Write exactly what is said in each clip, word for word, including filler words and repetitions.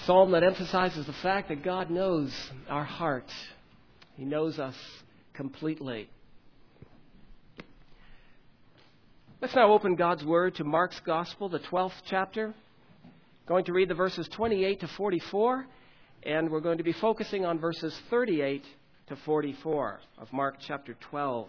psalm that emphasizes the fact that God knows our heart. He knows us completely. Let's now open God's Word to Mark's Gospel, the twelfth chapter. Going to read the verses twenty-eight to forty-four, and we're going to be focusing on verses thirty-eight to forty-four of Mark chapter twelve.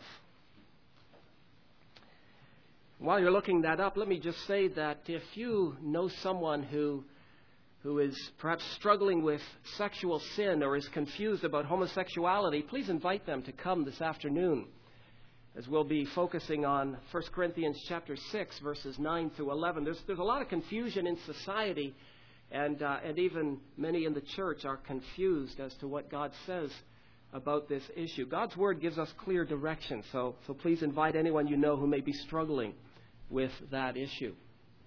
While you're looking that up, let me just say that if you know someone who who is perhaps struggling with sexual sin or is confused about homosexuality, please invite them to come this afternoon, as we'll be focusing on First Corinthians chapter six, verses nine through eleven. There's, there's a lot of confusion in society, and, uh, and even many in the church are confused as to what God says about this issue. God's Word gives us clear direction, so, so please invite anyone you know who may be struggling with that issue.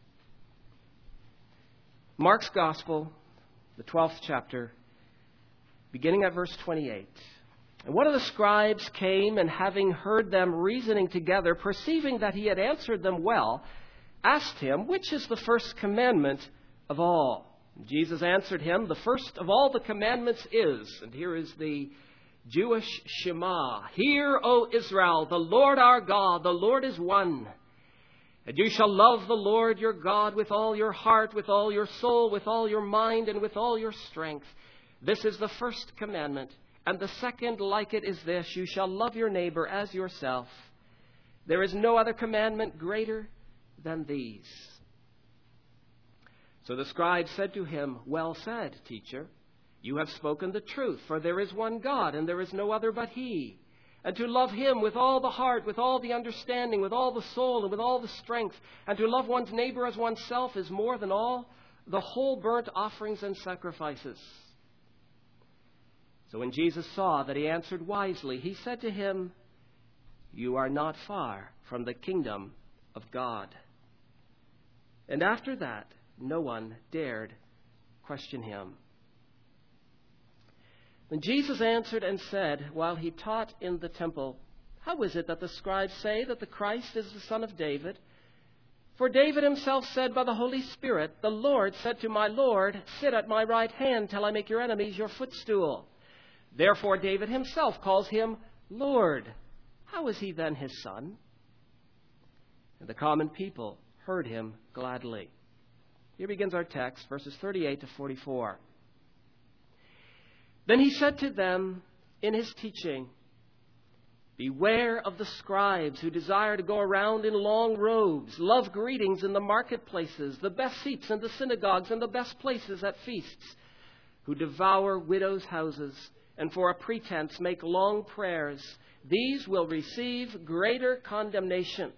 Mark's Gospel, the twelfth chapter, beginning at verse twenty-eight. And one of the scribes came, and having heard them reasoning together, perceiving that he had answered them well, asked him, which is the first commandment of all? And Jesus answered him, the first of all the commandments is, and here is the Jewish Shema, Hear, O Israel, the Lord our God, the Lord is one. And you shall love the Lord your God with all your heart, with all your soul, with all your mind, and with all your strength. This is the first commandment. And the second like it is this, you shall love your neighbor as yourself. There is no other commandment greater than these. So the scribe said to him, Well said, teacher. You have spoken the truth, for there is one God, and there is no other but He. And to love Him with all the heart, with all the understanding, with all the soul, and with all the strength, and to love one's neighbor as oneself is more than all the whole burnt offerings and sacrifices. So when Jesus saw that he answered wisely, he said to him, You are not far from the kingdom of God. And after that, no one dared question him. Then Jesus answered and said, while he taught in the temple, How is it that the scribes say that the Christ is the son of David? For David himself said by the Holy Spirit, The Lord said to my Lord, Sit at my right hand till I make your enemies your footstool. Therefore David himself calls him Lord. How is he then his son? And the common people heard him gladly. Here begins our text, verses thirty-eight to forty-four. Then he said to them in his teaching, Beware of the scribes who desire to go around in long robes, love greetings in the marketplaces, the best seats in the synagogues, and the best places at feasts, who devour widows' houses, and for a pretense make long prayers. These will receive greater condemnation.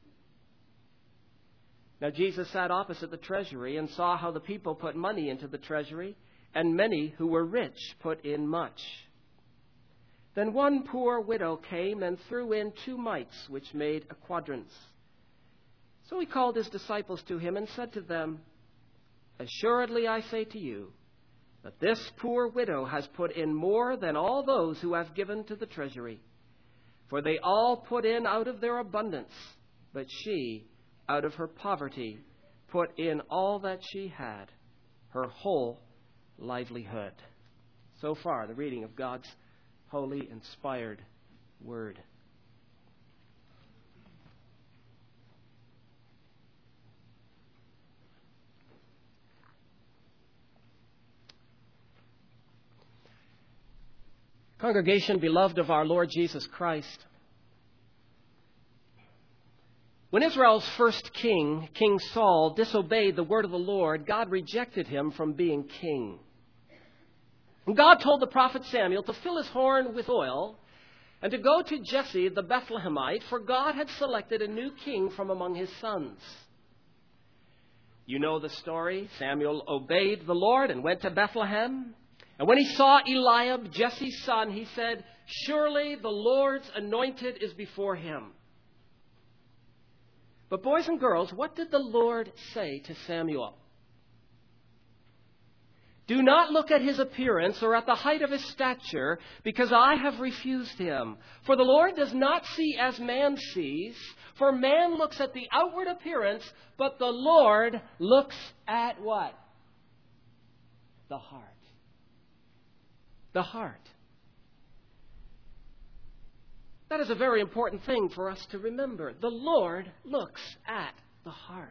Now Jesus sat opposite the treasury and saw how the people put money into the treasury, and many who were rich put in much. Then one poor widow came and threw in two mites, which made a quadrans. So he called his disciples to him and said to them, Assuredly I say to you, that this poor widow has put in more than all those who have given to the treasury. For they all put in out of their abundance, but she, out of her poverty, put in all that she had, her whole livelihood. So far, the reading of God's holy, inspired Word. Congregation, beloved of our Lord Jesus Christ, when Israel's first king, King Saul, disobeyed the word of the Lord, God rejected him from being king. And God told the prophet Samuel to fill his horn with oil and to go to Jesse the Bethlehemite, for God had selected a new king from among his sons. You know the story. Samuel obeyed the Lord and went to Bethlehem. And when he saw Eliab, Jesse's son, he said, Surely the Lord's anointed is before him. But boys and girls, what did the Lord say to Samuel? Do not look at his appearance or at the height of his stature, because I have refused him. For the Lord does not see as man sees, for man looks at the outward appearance, but the Lord looks at what? the heart. The heart. That is a very important thing for us to remember. The Lord looks at the heart.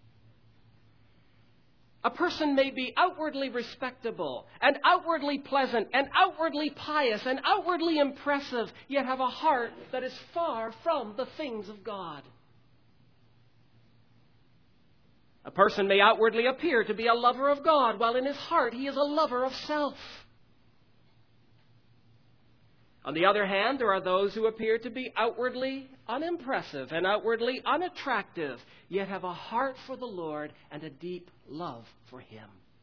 A person may be outwardly respectable and outwardly pleasant and outwardly pious and outwardly impressive, yet have a heart that is far from the things of God. A person may outwardly appear to be a lover of God, while in his heart he is a lover of self. On the other hand, there are those who appear to be outwardly unimpressive and outwardly unattractive, yet have a heart for the Lord and a deep love for Him.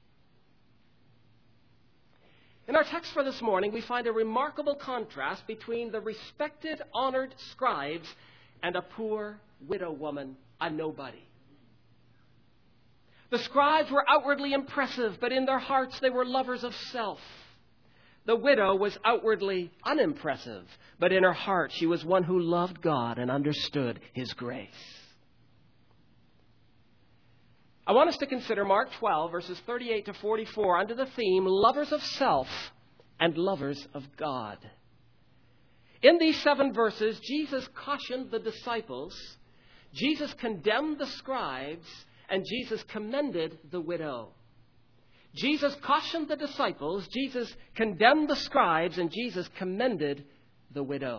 In our text for this morning, we find a remarkable contrast between the respected, honored scribes and a poor widow woman, a nobody. The scribes were outwardly impressive, but in their hearts they were lovers of self. The widow was outwardly unimpressive, but in her heart she was one who loved God and understood His grace. I want us to consider Mark twelve, verses thirty-eight to forty-four, under the theme, lovers of self and lovers of God. In these seven verses, Jesus cautioned the disciples, Jesus condemned the scribes, and Jesus commended the widow. Jesus cautioned the disciples, Jesus condemned the scribes, and Jesus commended the widow.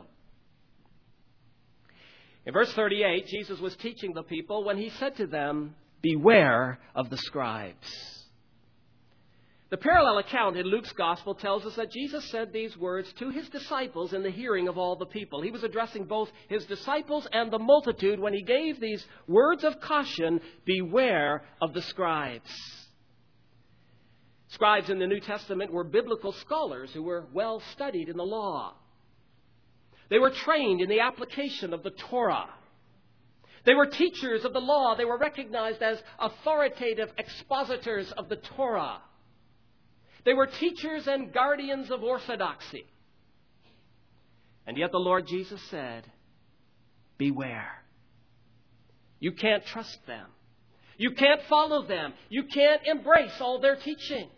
In verse thirty-eight, Jesus was teaching the people when He said to them, "Beware of the scribes." The parallel account in Luke's Gospel tells us that Jesus said these words to His disciples in the hearing of all the people. He was addressing both His disciples and the multitude when He gave these words of caution, "Beware of the scribes." Scribes in the New Testament were biblical scholars who were well studied in the law. They were trained in the application of the Torah. They were teachers of the law. They were recognized as authoritative expositors of the Torah. They were teachers and guardians of orthodoxy. And yet the Lord Jesus said, "Beware. You can't trust them. You can't follow them. You can't embrace all their teaching."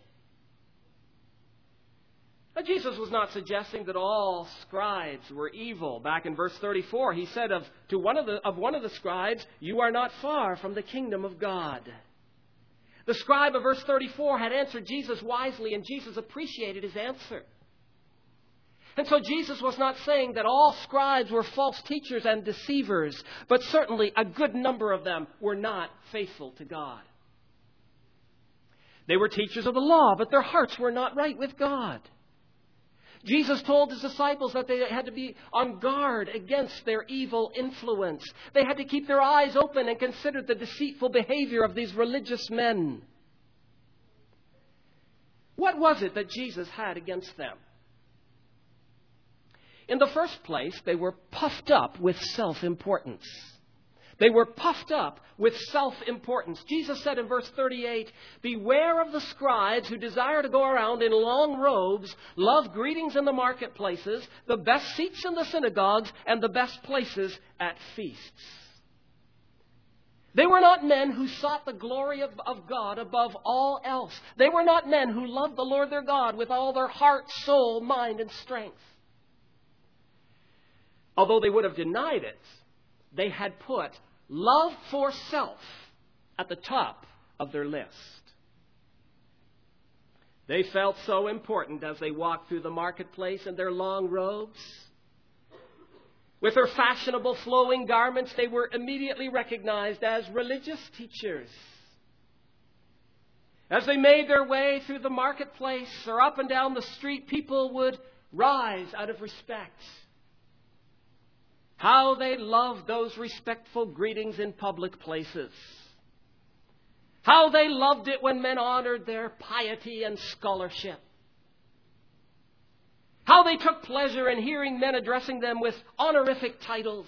Now, Jesus was not suggesting that all scribes were evil. Back in verse thirty-four, He said of, to one of, the, of one of the scribes, "You are not far from the kingdom of God." The scribe of verse thirty-four had answered Jesus wisely, and Jesus appreciated his answer. And so Jesus was not saying that all scribes were false teachers and deceivers, but certainly a good number of them were not faithful to God. They were teachers of the law, but their hearts were not right with God. Jesus told His disciples that they had to be on guard against their evil influence. They had to keep their eyes open and consider the deceitful behavior of these religious men. What was it that Jesus had against them? In the first place, they were puffed up with self-importance. They were puffed up with self-importance. Jesus said in verse thirty-eight, "Beware of the scribes who desire to go around in long robes, love greetings in the marketplaces, the best seats in the synagogues, and the best places at feasts." They were not men who sought the glory of, of God above all else. They were not men who loved the Lord their God with all their heart, soul, mind, and strength. Although they would have denied it, they had put love for self at the top of their list. They felt so important as they walked through the marketplace in their long robes. With their fashionable flowing garments, they were immediately recognized as religious teachers. As they made their way through the marketplace or up and down the street, people would rise out of respect. How they loved those respectful greetings in public places. How they loved it when men honored their piety and scholarship. How they took pleasure in hearing men addressing them with honorific titles.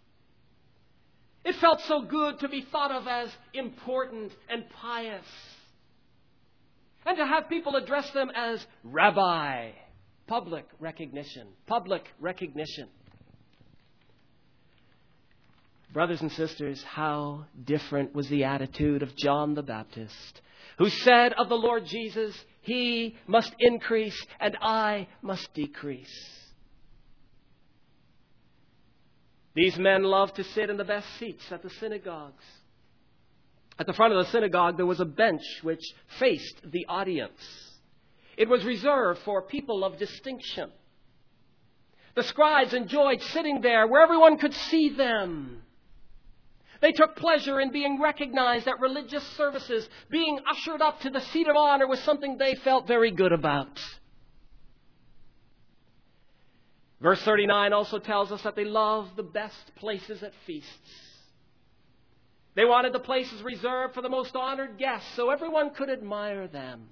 It felt so good to be thought of as important and pious. And to have people address them as rabbi. Public recognition. Public recognition. Brothers and sisters, how different was the attitude of John the Baptist, who said of the Lord Jesus, He must increase and I must decrease. These men loved to sit in the best seats at the synagogues. At the front of the synagogue, there was a bench which faced the audience. It was reserved for people of distinction. The scribes enjoyed sitting there where everyone could see them. They took pleasure in being recognized at religious services. Being ushered up to the seat of honor was something they felt very good about. Verse thirty-nine also tells us that they loved the best places at feasts. They wanted the places reserved for the most honored guests so everyone could admire them.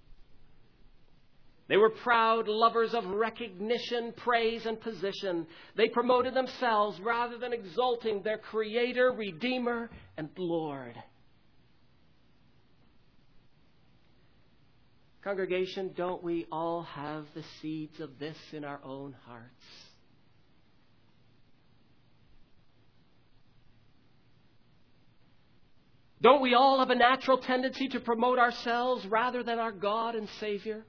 They were proud lovers of recognition, praise, and position. They promoted themselves rather than exalting their Creator, Redeemer, and Lord. Congregation, don't we all have the seeds of this in our own hearts? Don't we all have a natural tendency to promote ourselves rather than our God and Savior?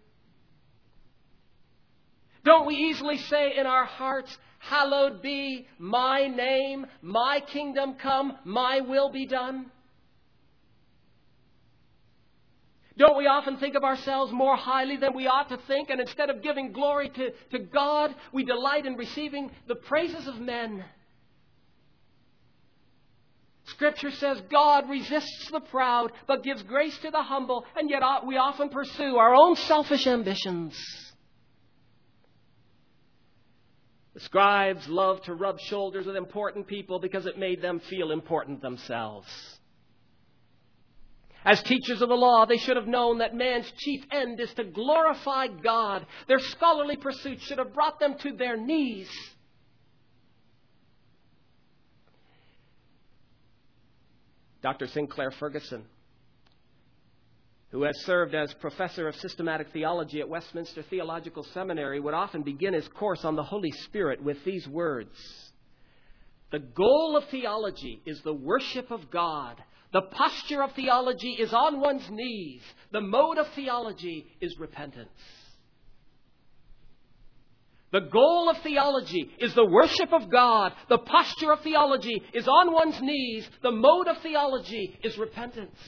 Don't we easily say in our hearts, hallowed be my name, my kingdom come, my will be done? Don't we often think of ourselves more highly than we ought to think, and instead of giving glory to, to God, we delight in receiving the praises of men? Scripture says God resists the proud, but gives grace to the humble, and yet we often pursue our own selfish ambitions. The scribes loved to rub shoulders with important people because it made them feel important themselves. As teachers of the law, they should have known that man's chief end is to glorify God. Their scholarly pursuits should have brought them to their knees. Doctor Sinclair Ferguson, who has served as professor of systematic theology at Westminster Theological Seminary, would often begin his course on the Holy Spirit with these words: "The goal of theology is the worship of God. The posture of theology is on one's knees. The mode of theology is repentance." The goal of theology is the worship of God. The posture of theology is on one's knees. The mode of theology is repentance.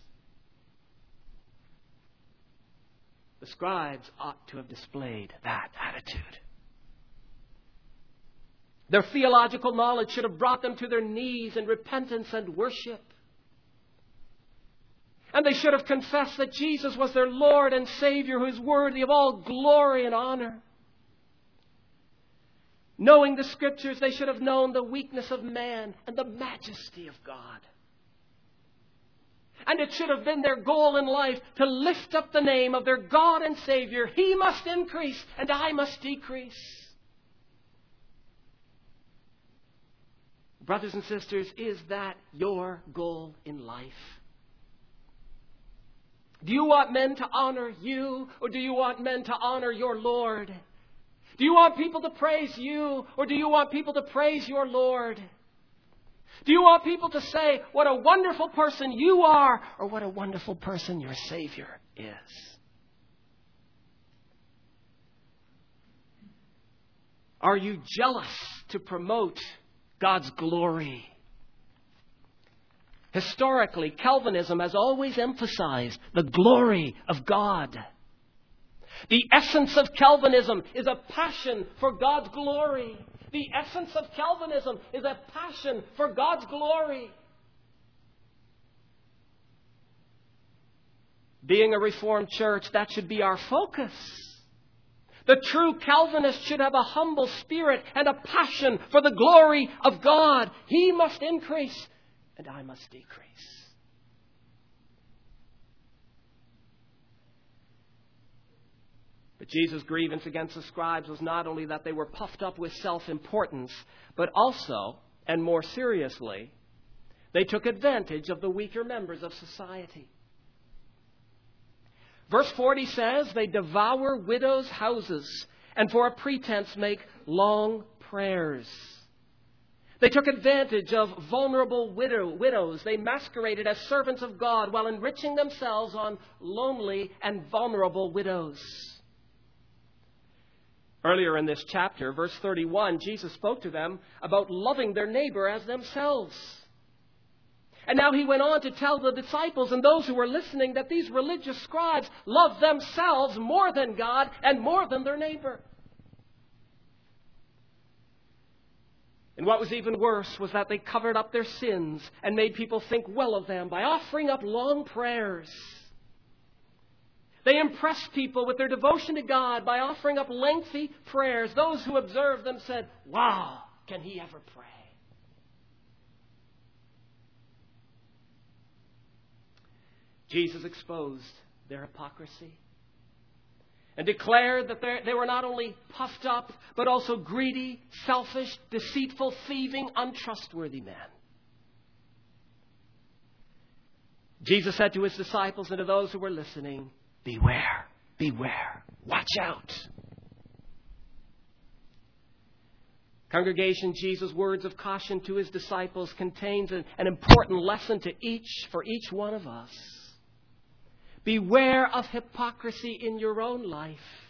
The scribes ought to have displayed that attitude. Their theological knowledge should have brought them to their knees in repentance and worship. And they should have confessed that Jesus was their Lord and Savior, who is worthy of all glory and honor. Knowing the Scriptures, they should have known the weakness of man and the majesty of God. And it should have been their goal in life to lift up the name of their God and Savior. He must increase and I must decrease. Brothers and sisters, is that your goal in life? Do you want men to honor you, or do you want men to honor your Lord? Do you want people to praise you, or do you want people to praise your Lord? Do you want people to say what a wonderful person you are, or what a wonderful person your Savior is? Are you jealous to promote God's glory? Historically, Calvinism has always emphasized the glory of God. The essence of Calvinism is a passion for God's glory. The essence of Calvinism is a passion for God's glory. Being a Reformed church, that should be our focus. The true Calvinist should have a humble spirit and a passion for the glory of God. He must increase and I must decrease. But Jesus' grievance against the scribes was not only that they were puffed up with self-importance, but also, and more seriously, they took advantage of the weaker members of society. Verse forty says, they devour widows' houses and for a pretense make long prayers. They took advantage of vulnerable widow, widows. They masqueraded as servants of God while enriching themselves on lonely and vulnerable widows. Earlier in this chapter, verse thirty-one, Jesus spoke to them about loving their neighbor as themselves. And now he went on to tell the disciples and those who were listening that these religious scribes loved themselves more than God and more than their neighbor. And what was even worse was that they covered up their sins and made people think well of them by offering up long prayers. They impressed people with their devotion to God by offering up lengthy prayers. Those who observed them said, "Wow, can he ever pray?" Jesus exposed their hypocrisy and declared that they were not only puffed up, but also greedy, selfish, deceitful, thieving, untrustworthy men. Jesus said to his disciples and to those who were listening, "Beware, beware, watch out." Congregation, Jesus' words of caution to his disciples contains an, an important lesson to each, for each one of us. Beware of hypocrisy in your own life.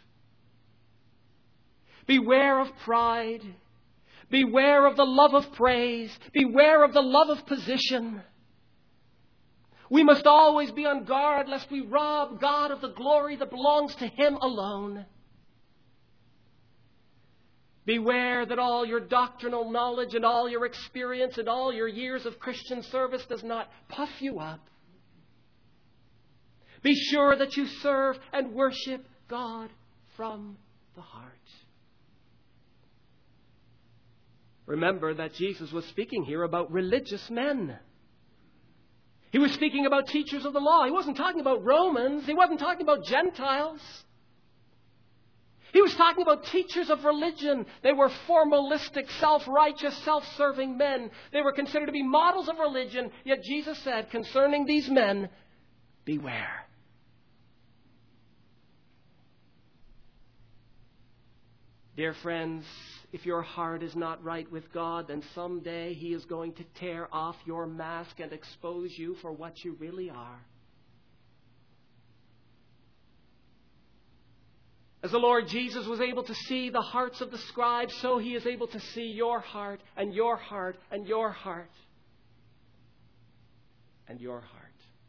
Beware of pride. Beware of the love of praise. Beware of the love of position. We must always be on guard lest we rob God of the glory that belongs to him alone. Beware that all your doctrinal knowledge and all your experience and all your years of Christian service does not puff you up. Be sure that you serve and worship God from the heart. Remember that Jesus was speaking here about religious men. He was speaking about teachers of the law. He wasn't talking about Romans. He wasn't talking about Gentiles. He was talking about teachers of religion. They were formalistic, self-righteous, self-serving men. They were considered to be models of religion. Yet Jesus said concerning these men, beware. Dear friends, if your heart is not right with God, then someday he is going to tear off your mask and expose you for what you really are. As the Lord Jesus was able to see the hearts of the scribes, so he is able to see your heart and your heart and your heart and your heart.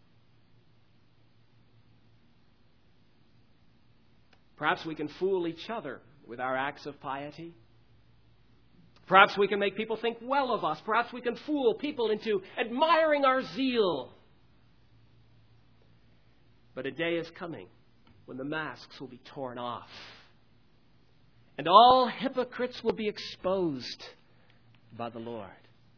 Perhaps we can fool each other with our acts of piety. Perhaps we can make people think well of us. Perhaps we can fool people into admiring our zeal. But a day is coming when the masks will be torn off. And all hypocrites will be exposed by the Lord.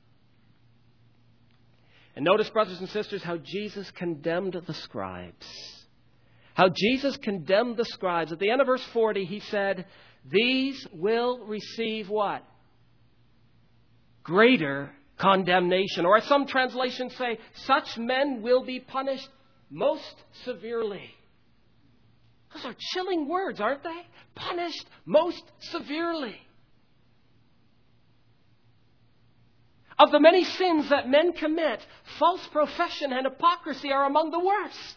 And notice, brothers and sisters, how Jesus condemned the scribes. How Jesus condemned the scribes. At the end of verse forty, he said, "These will receive" what? "Greater condemnation." Or as some translations say, such men will be punished most severely. Those are chilling words, aren't they? Punished most severely. Of the many sins that men commit, false profession and hypocrisy are among the worst.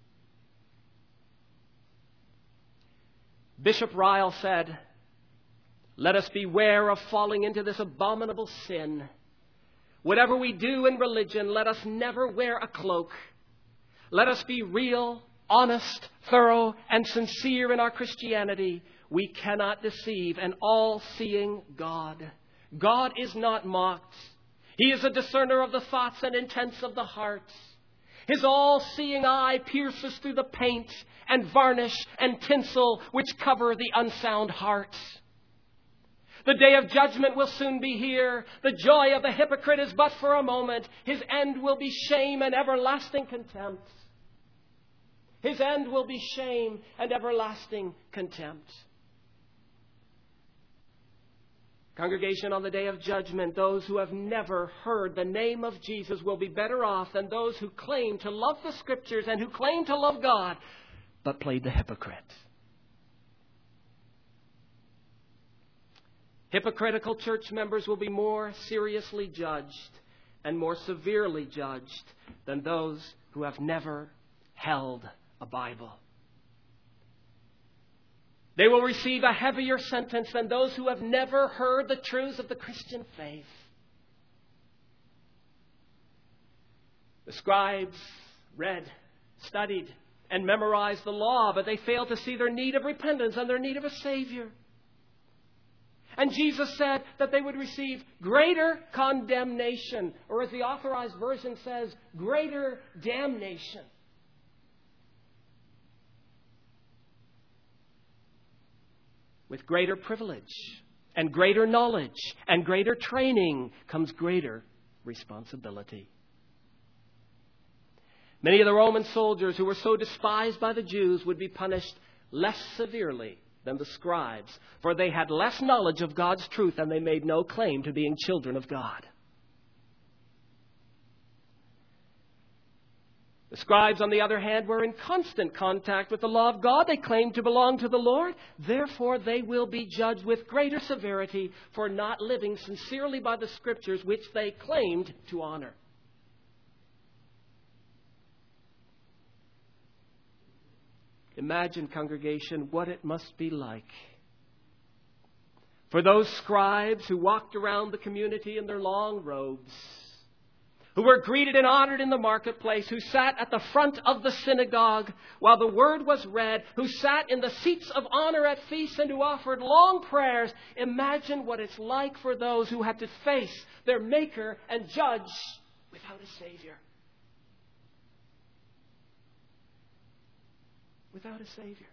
Bishop Ryle said, "Let us beware of falling into this abominable sin. Whatever we do in religion, let us never wear a cloak. Let us be real, honest, thorough, and sincere in our Christianity. We cannot deceive an all-seeing God. God is not mocked. He is a discerner of the thoughts and intents of the heart. His all-seeing eye pierces through the paint and varnish and tinsel which cover the unsound heart. The day of judgment will soon be here. The joy of the hypocrite is but for a moment. His end will be shame and everlasting contempt. His end will be shame and everlasting contempt." Congregation, on the day of judgment, those who have never heard the name of Jesus will be better off than those who claim to love the Scriptures and who claim to love God, but played the hypocrite. Hypocritical church members will be more seriously judged and more severely judged than those who have never held a Bible. They will receive a heavier sentence than those who have never heard the truths of the Christian faith. The scribes read, studied, and memorized the law, but they failed to see their need of repentance and their need of a Savior. And Jesus said that they would receive greater condemnation, or as the Authorized Version says, greater damnation. With greater privilege and greater knowledge and greater training comes greater responsibility. Many of the Roman soldiers who were so despised by the Jews would be punished less severely than the scribes, for they had less knowledge of God's truth and they made no claim to being children of God. The scribes, on the other hand, were in constant contact with the law of God. They claimed to belong to the Lord. Therefore, they will be judged with greater severity for not living sincerely by the Scriptures which they claimed to honor. Imagine, congregation, what it must be like for those scribes who walked around the community in their long robes, who were greeted and honored in the marketplace, who sat at the front of the synagogue while the word was read, who sat in the seats of honor at feasts and who offered long prayers. Imagine what it's like for those who had to face their Maker and Judge without a Savior. Without a Savior.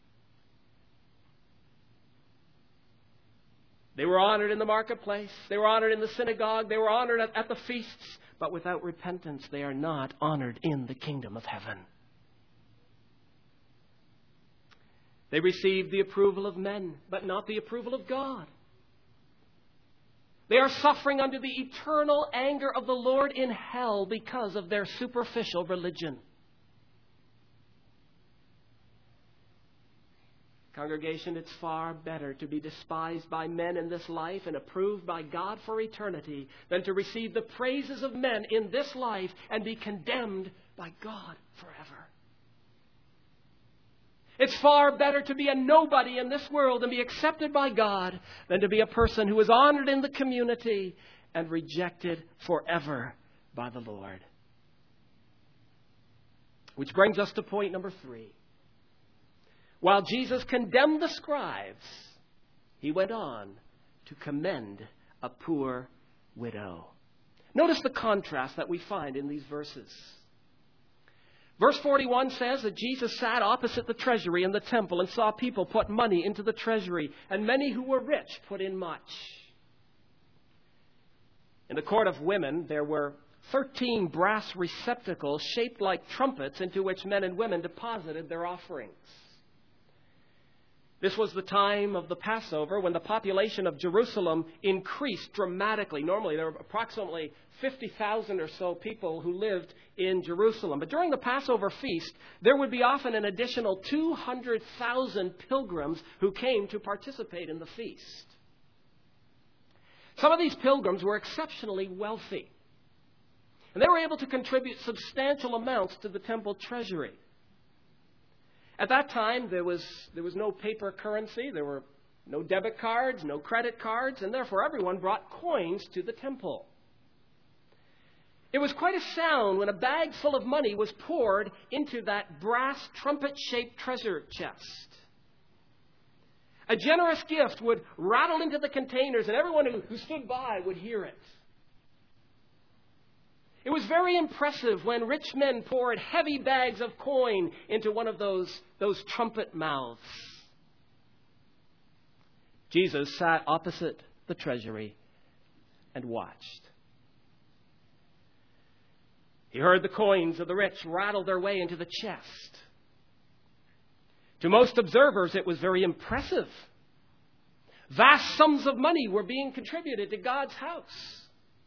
They were honored in the marketplace. They were honored in the synagogue. They were honored at, at the feasts. But without repentance, they are not honored in the kingdom of heaven. They received the approval of men, but not the approval of God. They are suffering under the eternal anger of the Lord in hell because of their superficial religion. Congregation, it's far better to be despised by men in this life and approved by God for eternity than to receive the praises of men in this life and be condemned by God forever. It's far better to be a nobody in this world and be accepted by God than to be a person who is honored in the community and rejected forever by the Lord. Which brings us to point number three. While Jesus condemned the scribes, he went on to commend a poor widow. Notice the contrast that we find in these verses. Verse forty-one says that Jesus sat opposite the treasury in the temple and saw people put money into the treasury, and many who were rich put in much. In the court of women, there were thirteen brass receptacles shaped like trumpets into which men and women deposited their offerings. This was the time of the Passover when the population of Jerusalem increased dramatically. Normally, there were approximately fifty thousand or so people who lived in Jerusalem. But during the Passover feast, there would be often an additional two hundred thousand pilgrims who came to participate in the feast. Some of these pilgrims were exceptionally wealthy, and they were able to contribute substantial amounts to the temple treasury. At that time, there was there was no paper currency, there were no debit cards, no credit cards, and therefore everyone brought coins to the temple. It was quite a sound when a bag full of money was poured into that brass trumpet-shaped treasure chest. A generous gift would rattle into the containers, and everyone who, who stood by would hear it. It was very impressive when rich men poured heavy bags of coin into one of those, those trumpet mouths. Jesus sat opposite the treasury and watched. He heard the coins of the rich rattle their way into the chest. To most observers, it was very impressive. Vast sums of money were being contributed to God's house.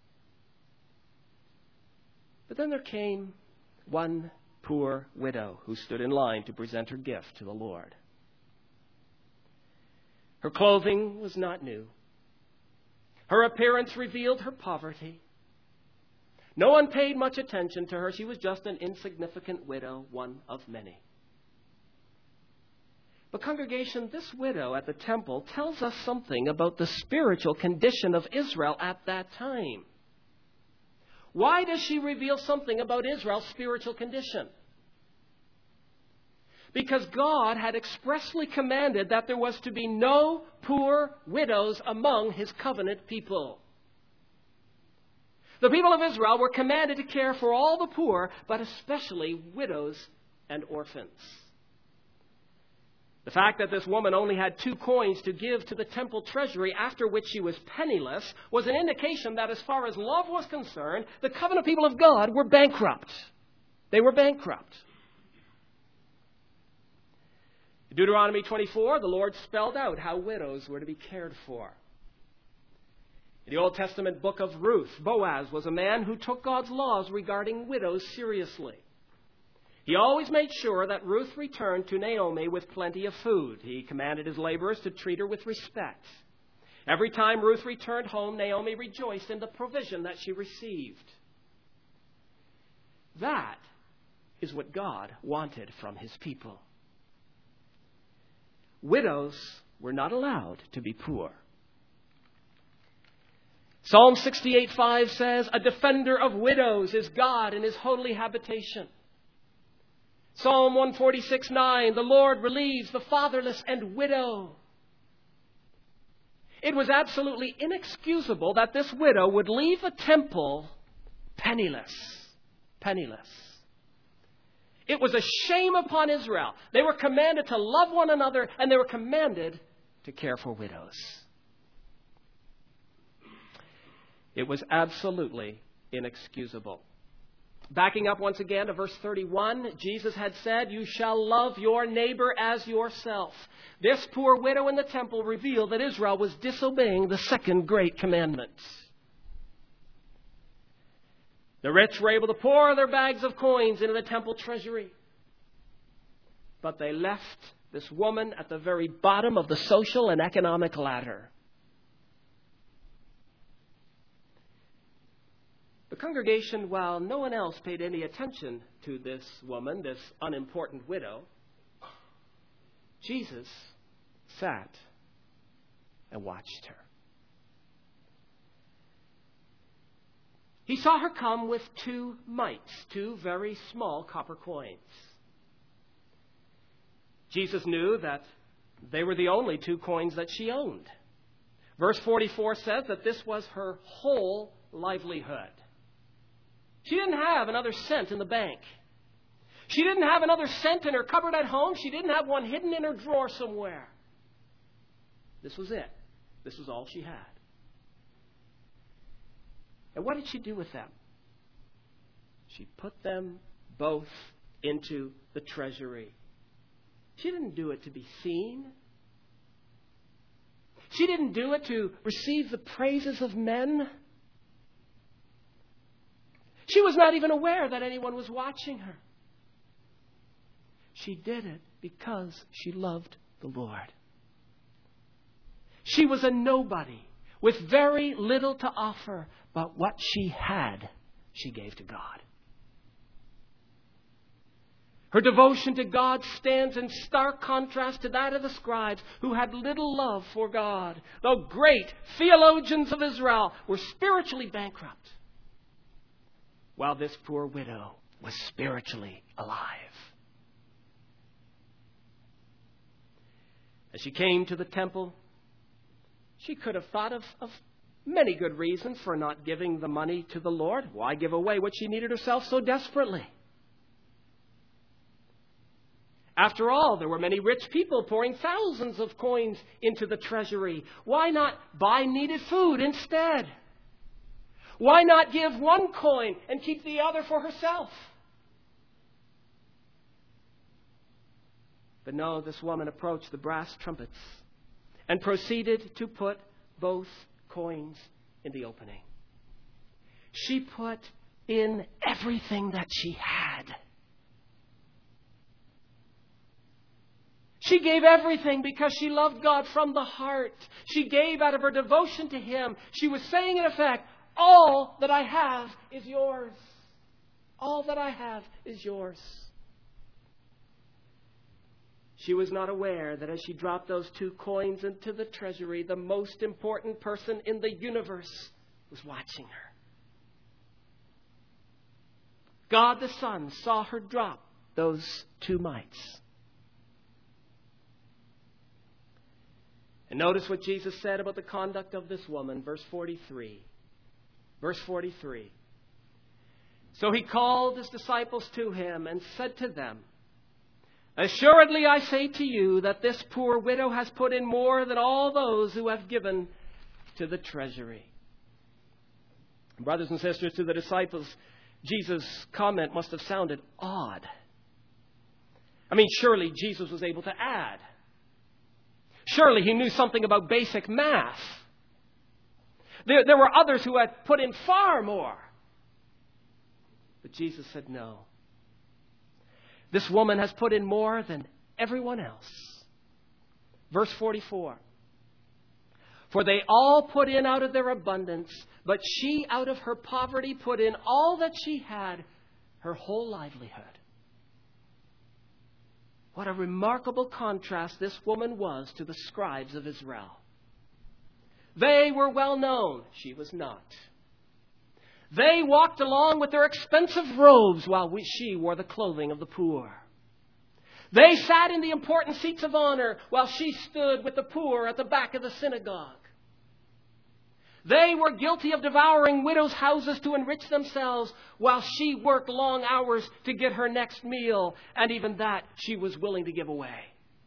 But then there came one poor widow who stood in line to present her gift to the Lord. Her clothing was not new. Her appearance revealed her poverty. No one paid much attention to her. She was just an insignificant widow, one of many. But congregation, this widow at the temple tells us something about the spiritual condition of Israel at that time. Why does she reveal something about Israel's spiritual condition? Because God had expressly commanded that there was to be no poor widows among His covenant people. The people of Israel were commanded to care for all the poor, but especially widows and orphans. The fact that this woman only had two coins to give to the temple treasury, after which she was penniless, was an indication that as far as love was concerned, the covenant people of God were bankrupt. They were bankrupt. In Deuteronomy twenty-four, the Lord spelled out how widows were to be cared for. In the Old Testament book of Ruth, Boaz was a man who took God's laws regarding widows seriously. He always made sure that Ruth returned to Naomi with plenty of food. He commanded his laborers to treat her with respect. Every time Ruth returned home, Naomi rejoiced in the provision that she received. That is what God wanted from His people. Widows were not allowed to be poor. Psalm sixty-eight five says, "A defender of widows is God in His holy habitation." Psalm one forty-six nine, "The Lord relieves the fatherless and widow." It was absolutely inexcusable that this widow would leave the temple penniless. Penniless. It was a shame upon Israel. They were commanded to love one another, and they were commanded to care for widows. It was absolutely inexcusable. Backing up once again to verse thirty-one, Jesus had said, "You shall love your neighbor as yourself." This poor widow in the temple revealed that Israel was disobeying the second great commandment. The rich were able to pour their bags of coins into the temple treasury. But they left this woman at the very bottom of the social and economic ladder. The congregation, while no one else paid any attention to this woman, this unimportant widow, Jesus sat and watched her. He saw her come with two mites, two very small copper coins. Jesus knew that they were the only two coins that she owned. Verse forty-four says that this was her whole livelihood. She didn't have another cent in the bank. She didn't have another cent in her cupboard at home. She didn't have one hidden in her drawer somewhere. This was it. This was all she had. And what did she do with them? She put them both into the treasury. She didn't do it to be seen. She didn't do it to receive the praises of men. She was not even aware that anyone was watching her. She did it because she loved the Lord. She was a nobody with very little to offer, but what she had, she gave to God. Her devotion to God stands in stark contrast to that of the scribes, who had little love for God. The great theologians of Israel were spiritually bankrupt, while this poor widow was spiritually alive. As she came to the temple, she could have thought of, of many good reasons for not giving the money to the Lord. Why give away what she needed herself so desperately? After all, there were many rich people pouring thousands of coins into the treasury. Why not buy needed food instead? Why not give one coin and keep the other for herself? But no, this woman approached the brass trumpets and proceeded to put both coins in the opening. She put in everything that she had. She gave everything because she loved God from the heart. She gave out of her devotion to Him. She was saying, in effect, all that I have is yours. All that I have is yours. She was not aware that as she dropped those two coins into the treasury, the most important person in the universe was watching her. God the Son saw her drop those two mites. And notice what Jesus said about the conduct of this woman, verse forty-three. Verse forty-three. So He called His disciples to Him and said to them, assuredly I say to you that this poor widow has put in more than all those who have given to the treasury. Brothers and sisters, to the disciples, Jesus' comment must have sounded odd. I mean, surely Jesus was able to add. Surely He knew something about basic math. There, there were others who had put in far more. But Jesus said no. This woman has put in more than everyone else. Verse forty-four. For they all put in out of their abundance, but she out of her poverty put in all that she had, her whole livelihood. What a remarkable contrast this woman was to the scribes of Israel. They were well known. She was not. They walked along with their expensive robes while we, she wore the clothing of the poor. They sat in the important seats of honor while she stood with the poor at the back of the synagogue. They were guilty of devouring widows' houses to enrich themselves while she worked long hours to get her next meal, and even that she was willing to give away.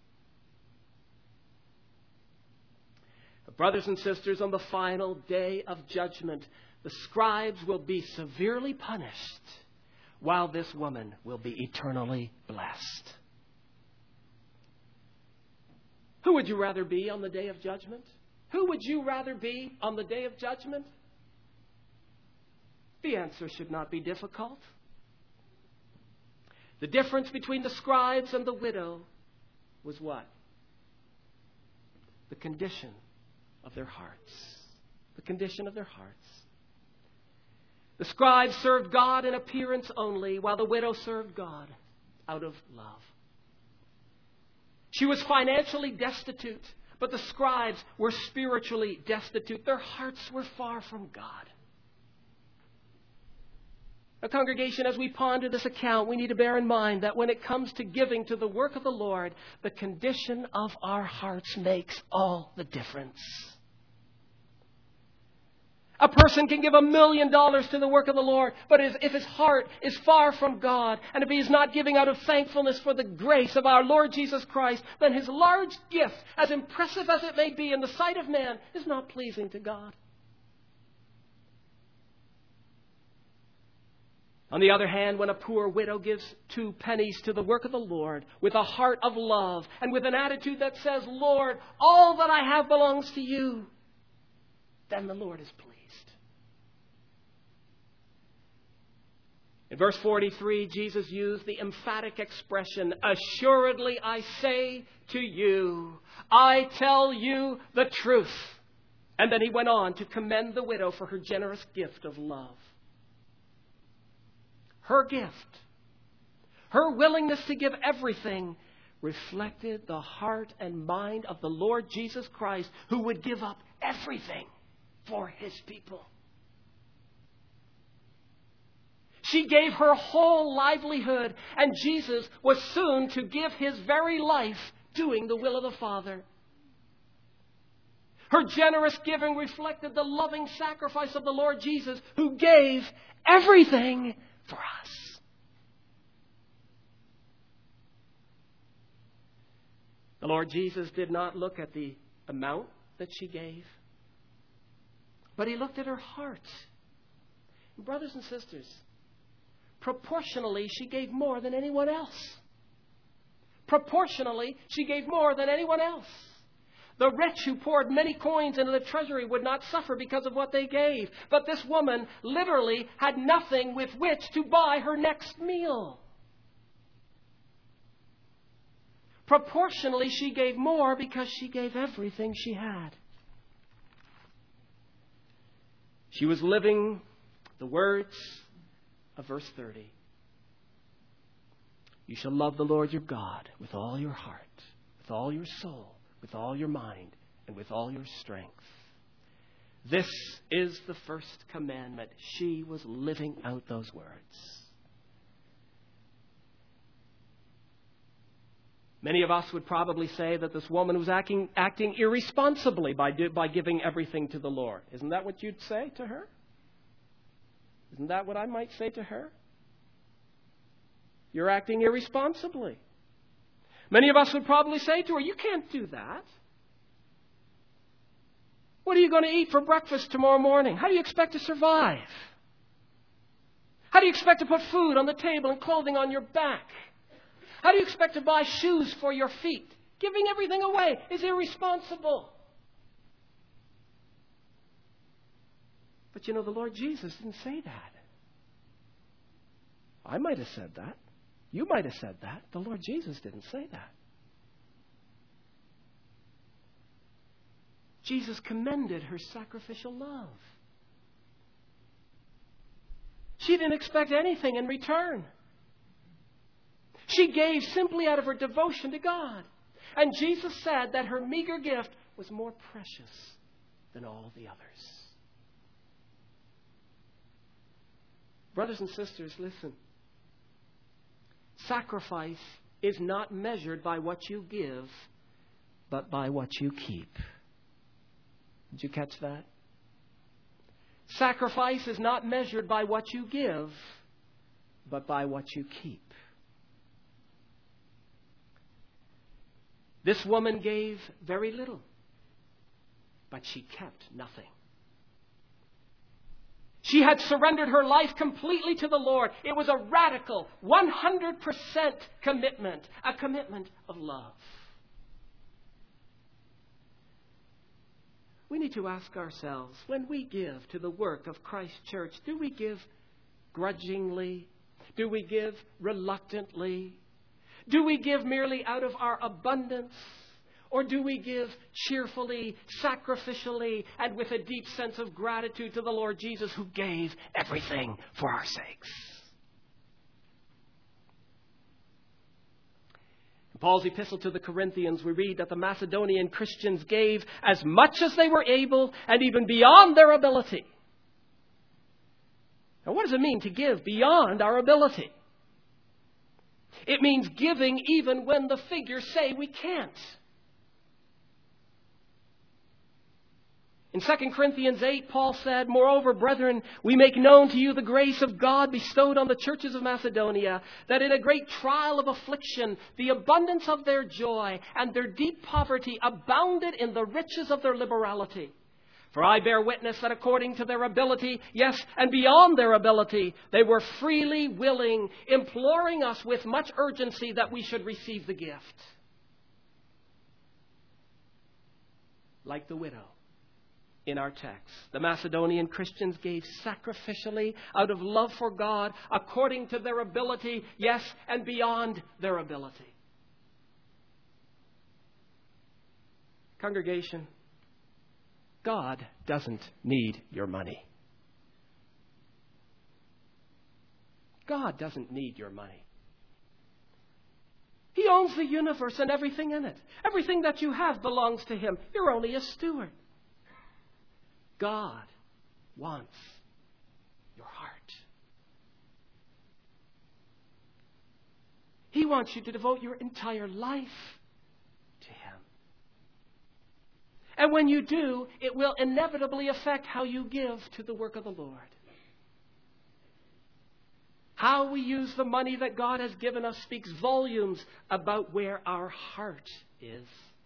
But brothers and sisters, on the final day of judgment, the scribes will be severely punished, while this woman will be eternally blessed. Who would you rather be on the day of judgment? Who would you rather be on the day of judgment? The answer should not be difficult. The difference between the scribes and the widow was what? The condition of their hearts. The condition of their hearts. The scribes served God in appearance only, while the widow served God out of love. She was financially destitute, but the scribes were spiritually destitute. Their hearts were far from God. Now, congregation, as we ponder this account, we need to bear in mind that when it comes to giving to the work of the Lord, the condition of our hearts makes all the difference. A person can give a million dollars to the work of the Lord, but if his heart is far from God, and if he is not giving out of thankfulness for the grace of our Lord Jesus Christ, then his large gift, as impressive as it may be in the sight of man, is not pleasing to God. On the other hand, when a poor widow gives two pennies to the work of the Lord with a heart of love and with an attitude that says, Lord, all that I have belongs to you, then the Lord is pleased. In verse forty-three, Jesus used the emphatic expression, assuredly I say to you, I tell you the truth. And then he went on to commend the widow for her generous gift of love. Her gift, her willingness to give everything, reflected the heart and mind of the Lord Jesus Christ, who would give up everything for His people. She gave her whole livelihood, and Jesus was soon to give His very life doing the will of the Father. Her generous giving reflected the loving sacrifice of the Lord Jesus, who gave everything for us. The Lord Jesus did not look at the amount that she gave, but He looked at her heart. Brothers and sisters, proportionally, she gave more than anyone else. Proportionally, she gave more than anyone else. The rich who poured many coins into the treasury would not suffer because of what they gave. But this woman literally had nothing with which to buy her next meal. Proportionally, she gave more because she gave everything she had. She was living the words of verse thirty. You shall love the Lord your God with all your heart, with all your soul, with all your mind, and with all your strength. This is the first commandment. She was living out those words. Many of us would probably say that this woman was acting, acting irresponsibly by, do, by giving everything to the Lord. Isn't that what you'd say to her? Isn't that what I might say to her? You're acting irresponsibly. Many of us would probably say to her, you can't do that. What are you going to eat for breakfast tomorrow morning? How do you expect to survive? How do you expect to put food on the table and clothing on your back? How do you expect to buy shoes for your feet? Giving everything away is irresponsible. But you know, the Lord Jesus didn't say that. I might have said that. You might have said that. The Lord Jesus didn't say that. Jesus commended her sacrificial love. She didn't expect anything in return. She gave simply out of her devotion to God. And Jesus said that her meager gift was more precious than all the others. Brothers and sisters, listen. Sacrifice is not measured by what you give, but by what you keep. Did you catch that? Sacrifice is not measured by what you give, but by what you keep. This woman gave very little, but she kept nothing. She had surrendered her life completely to the Lord. It was a radical, one hundred percent commitment, a commitment of love. We need to ask ourselves, when we give to the work of Christ Church, do we give grudgingly? Do we give reluctantly? Do we give merely out of our abundance? Or do we give cheerfully, sacrificially, and with a deep sense of gratitude to the Lord Jesus who gave everything for our sakes? In Paul's epistle to the Corinthians, we read that the Macedonian Christians gave as much as they were able and even beyond their ability. Now, what does it mean to give beyond our ability? It means giving even when the figures say we can't. In Second Corinthians eight, Paul said, Moreover, brethren, we make known to you the grace of God bestowed on the churches of Macedonia, that in a great trial of affliction, the abundance of their joy and their deep poverty abounded in the riches of their liberality. For I bear witness that according to their ability, yes, and beyond their ability, they were freely willing, imploring us with much urgency that we should receive the gift. Like the widow in our text, the Macedonian Christians gave sacrificially out of love for God, according to their ability, yes, and beyond their ability. Congregation, God doesn't need your money. God doesn't need your money. He owns the universe and everything in it. Everything that you have belongs to Him. You're only a steward. God wants your heart. He wants you to devote your entire life to Him. And when you do, it will inevitably affect how you give to the work of the Lord. How we use the money that God has given us speaks volumes about where our heart is.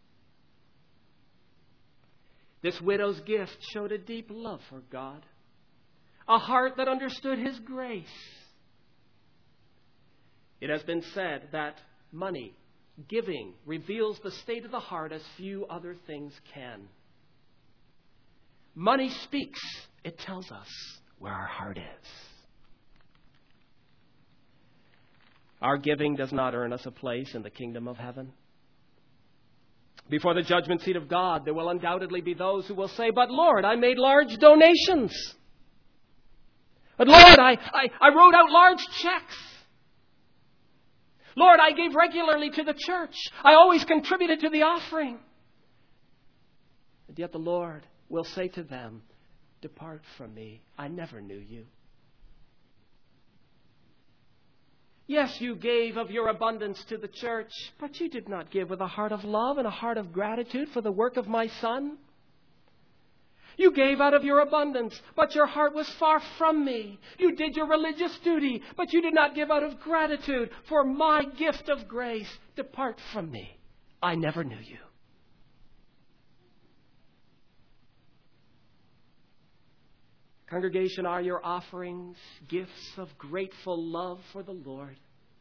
This widow's gift showed a deep love for God, a heart that understood His grace. It has been said that money, giving, reveals the state of the heart as few other things can. Money speaks. It tells us where our heart is. Our giving does not earn us a place in the kingdom of heaven. Before the judgment seat of God, there will undoubtedly be those who will say, "But Lord, I made large donations. But Lord, I, I, I wrote out large checks. Lord, I gave regularly to the church. I always contributed to the offering." And yet the Lord will say to them, "Depart from me. I never knew you." Yes, you gave of your abundance to the church, but you did not give with a heart of love and a heart of gratitude for the work of my Son. You gave out of your abundance, but your heart was far from me. You did your religious duty, but you did not give out of gratitude for my gift of grace. Depart from me. I never knew you. Congregation, are your offerings gifts of grateful love for the Lord?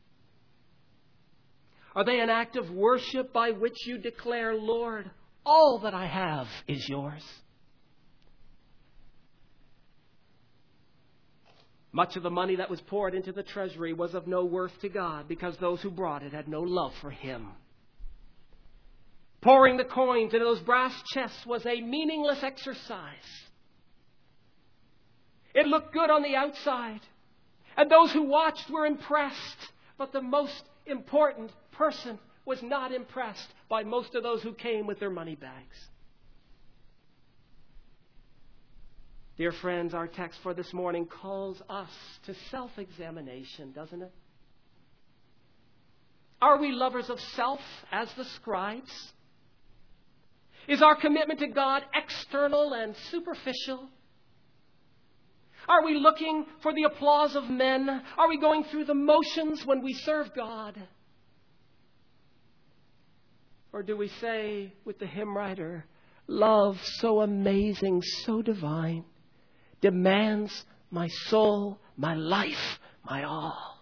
Are they an act of worship by which you declare, "Lord, all that I have is yours"? Much of the money that was poured into the treasury was of no worth to God because those who brought it had no love for Him. Pouring the coins into those brass chests was a meaningless exercise. It looked good on the outside, and those who watched were impressed, but the most important person was not impressed by most of those who came with their money bags. Dear friends, our text for this morning calls us to self-examination, doesn't it? Are we lovers of self as the scribes? Is our commitment to God external and superficial? Are we looking for the applause of men? Are we going through the motions when we serve God? Or do we say with the hymn writer, "Love so amazing, so divine, demands my soul, my life, my all"?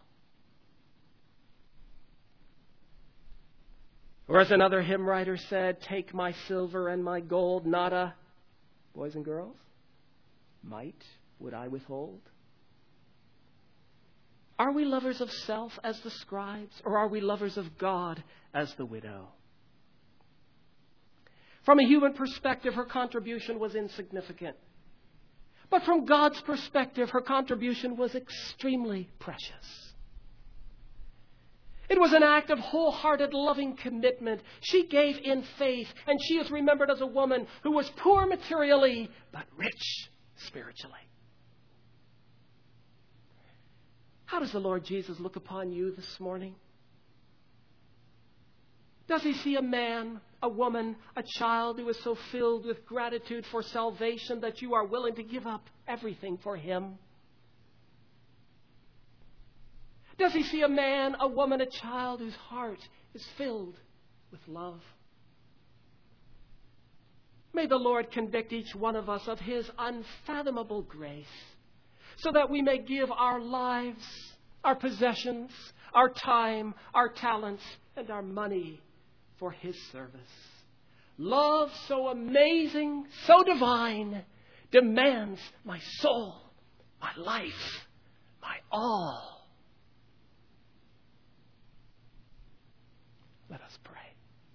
Or as another hymn writer said, "Take my silver and my gold, not a," boys and girls, "mite would I withhold." Are we lovers of self as the scribes, or are we lovers of God as the widow? From a human perspective, her contribution was insignificant. But from God's perspective, her contribution was extremely precious. It was an act of wholehearted, loving commitment. She gave in faith, and she is remembered as a woman who was poor materially, but rich spiritually. How does the Lord Jesus look upon you this morning? Does He see a man, a woman, a child who is so filled with gratitude for salvation that you are willing to give up everything for Him? Does He see a man, a woman, a child whose heart is filled with love? May the Lord convict each one of us of His unfathomable grace, so that we may give our lives, our possessions, our time, our talents, and our money for His service. Love so amazing, so divine, demands my soul, my life, my all. Let us pray.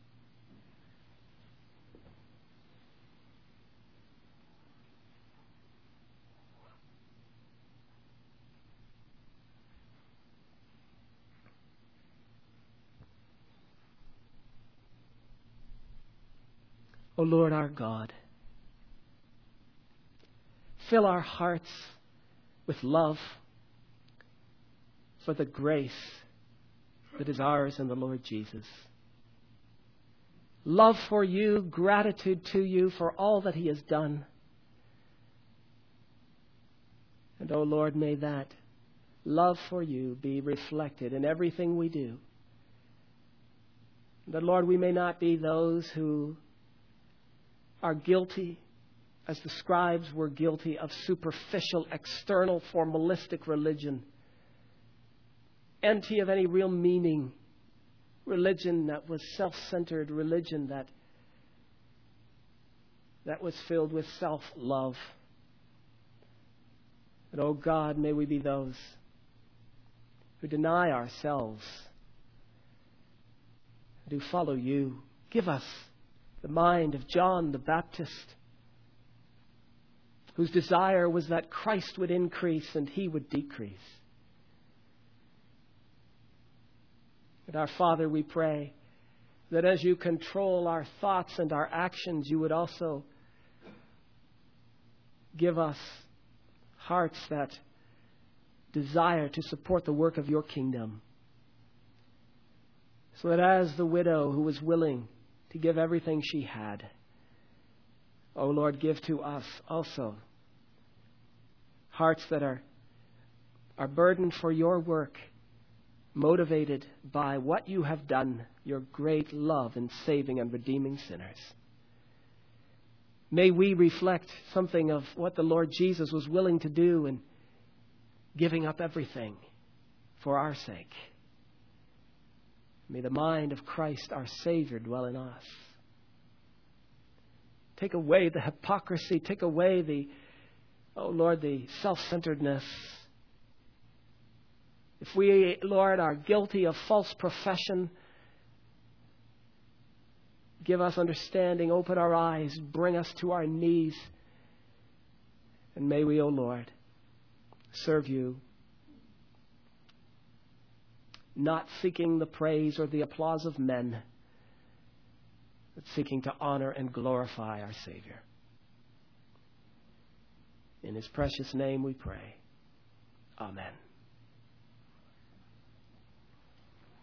O Lord our God, fill our hearts with love for the grace that is ours in the Lord Jesus. Love for you, gratitude to you for all that He has done. And, O Lord, may that love for you be reflected in everything we do. That, Lord, we may not be those who are guilty, as the scribes were guilty, of superficial, external, formalistic religion, empty of any real meaning, religion that was self-centered, religion that, that was filled with self-love. But, oh God, may we be those who deny ourselves and who follow you. Give us the mind of John the Baptist, whose desire was that Christ would increase and he would decrease. And our Father, we pray that as you control our thoughts and our actions, you would also give us hearts that desire to support the work of your kingdom. So that as the widow who was willing to give everything she had, oh Lord, give to us also hearts that are, are burdened for your work, motivated by what you have done, your great love in saving and redeeming sinners. May we reflect something of what the Lord Jesus was willing to do in giving up everything for our sake. May the mind of Christ, our Savior, dwell in us. Take away the hypocrisy. Take away the, oh Lord, the self-centeredness. If we, Lord, are guilty of false profession, give us understanding, open our eyes, bring us to our knees. And may we, O Lord, serve you, not seeking the praise or the applause of men, but seeking to honor and glorify our Savior. In His precious name we pray. Amen.